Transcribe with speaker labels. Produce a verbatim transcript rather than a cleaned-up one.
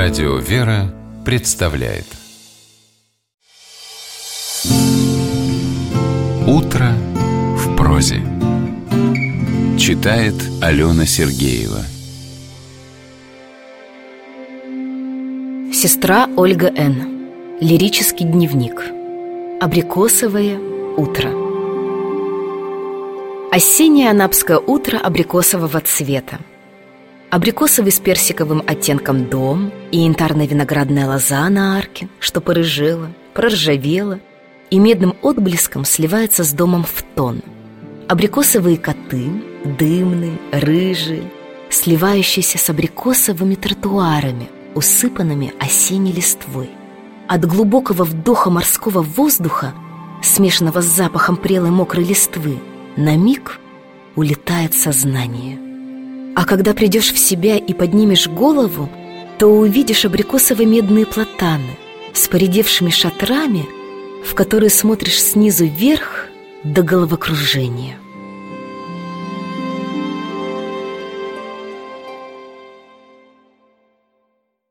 Speaker 1: Радио «Вера» представляет «Утро в прозе». Читает Алена Сергеева.
Speaker 2: Сестра Ольга Н. Лирический дневник. Абрикосовое утро. Осеннее анапское утро абрикосового цвета. Абрикосовый с персиковым оттенком дом и янтарно-виноградная лоза на арке, что порыжела, проржавела и медным отблеском сливается с домом в тон. Абрикосовые коты, дымные, рыжие, сливающиеся с абрикосовыми тротуарами, усыпанными осенней листвой. От глубокого вдоха морского воздуха, смешанного с запахом прелой мокрой листвы, на миг улетает сознание. А когда придешь в себя и поднимешь голову, то увидишь абрикосово-медные платаны с поредевшими шатрами, в которые смотришь снизу вверх до головокружения.